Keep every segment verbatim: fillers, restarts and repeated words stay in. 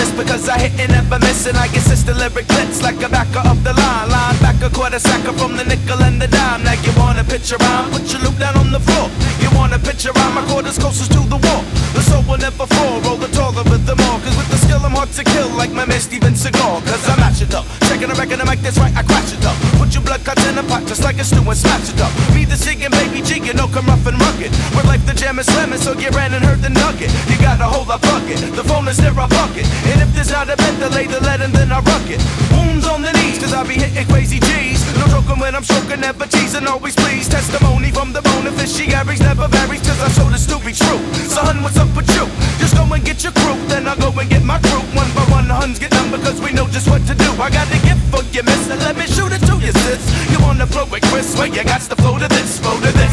this because I hit and never miss, and I get sister lyric blitz like a backer of the line. Line back a quarter sacker from the nickel and the dime. Now you wanna picture rhyme, put your loop down on the floor. You wanna picture rhyme, my quarters closest to the wall. The soul will never fall, roll the taller with them all. Cause with the skill I'm hard to kill like my man Steven Seagal. Cause I match it up, checking a record, the mic, that's right, I crash it up. Put your blood cuts in a pot just like a stew and smash it up. Me the Sig and Baby G, you know come rough and rugged. With life the jam is slamming, so you ran and heard the nugget. You gotta hold a bucket, the phone is near a bucket. And if there's not a ventilator, let him, then I rock it. Wounds on the knees, cause I be hitting crazy G's. No joking when I'm stroking, never teasing, always please. Testimony from the bone, if it's she average, never varies, cause I show this to be true. So hun, what's up with you? Just go and get your crew, then I'll go and get my crew. One by one, the huns get done because we know just what to do. I got a gift for you, miss, and let me shoot it to you, sis. You wanna flow with Chris, well, you got to flow to this, flow to this.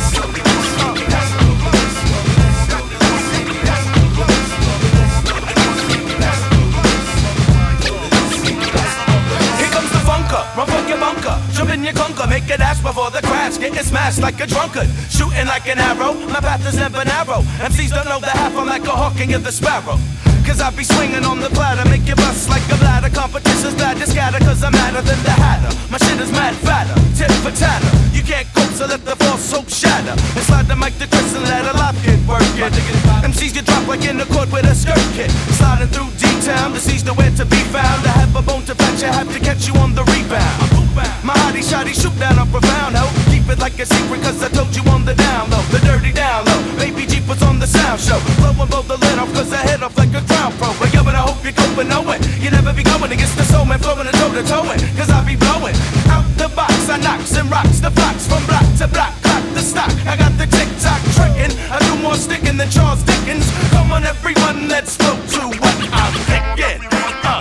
Run for your bunker, jump in your conker, make it ash before the crash, getting smashed like a drunkard, shooting like an arrow, my path is never narrow, M Cs don't know the half, I'm like a hawking of the sparrow, cause I be swinging on the platter, make you bust like a bladder, competition's glad to scatter, cause I'm madder than the hatter, my shit is mad fatter, tit for tatter, you can't cope so let the false soap shatter, and slide the mic to Chris and let a lot get working, M Cs get dropped like in the court with a skirt kit, sliding through D-Town, the C's nowhere to be found, I have a bone to fetch, I have to catch you on the rebound. My hottie shotty shoot down on profound ho. Keep it like a secret cause I told you on the down low. The dirty down low, Baby G puts on the sound show. Blowing blow the lid off cause I head off like a crown pro. But yo, but I hope you cope and know it. You never be going against the soul man, flowing a toe to toe it. Cause I be blowing out the box, I knocks and rocks the blocks from block to block, clock the stock. I got the tick-tock trickin', I do more sticking than Charles Dickens. Come on everyone, let's flow to what I'm thinking. uh.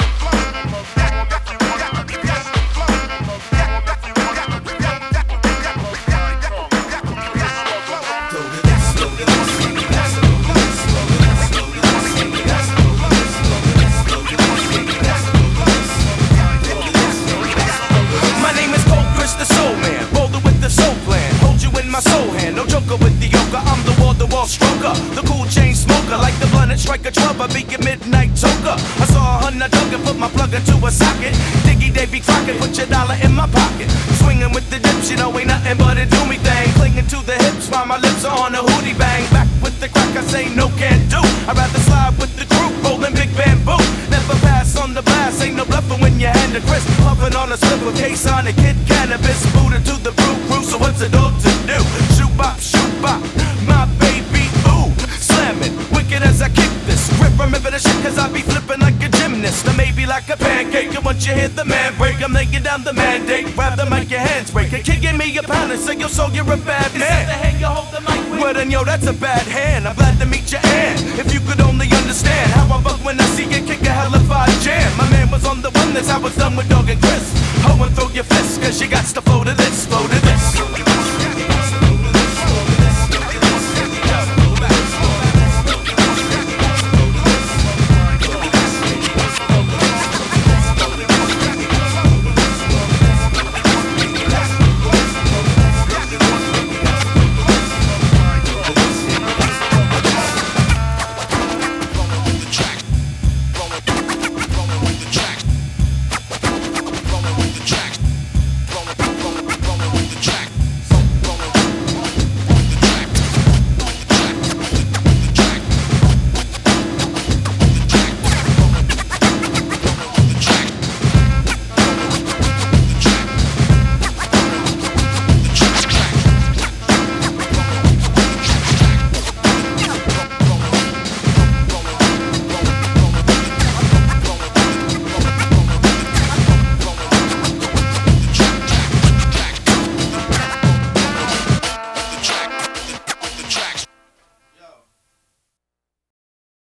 Stroker, the cool chain smoker, like the blunt and strike a trouble, be a midnight toker. I saw a hun, I dug and put my plug into a socket. Diggy Davy Crockett, put your dollar in my pocket. Swinging with the dips, you know ain't nothing but a do me thing. Clinging to the hips while my lips are on a hootie bang. Back with the crack, I say no can do. I'd rather slide with the crew, rolling big bamboo. Never pass on the blast, ain't no bluffing when you hand a crisp. Puffing on a slip of case on a kid cannabis. Booted to the brew crew, so what's a dog to do? Shoot bop, shoot bop, my baby. Wicked as I kick this, grip, remember the shit cause I be flipping like a gymnast. Or maybe like a pancake, and once you hit the man break, I'm laying down the mandate. Grab the mic, your hands break. A kid give me a pound and say, yo, so you're a bad man. Is that the hand you hold the mic with? Well then, yo, that's a bad hand. I'm glad to meet your aunt. If you could only understand how I buck when I see you kick a hellified jam. My man was on the one, that's how it's done with Dog and Chris. Ho and throw your fists, cause you got to flow to this, flow to this.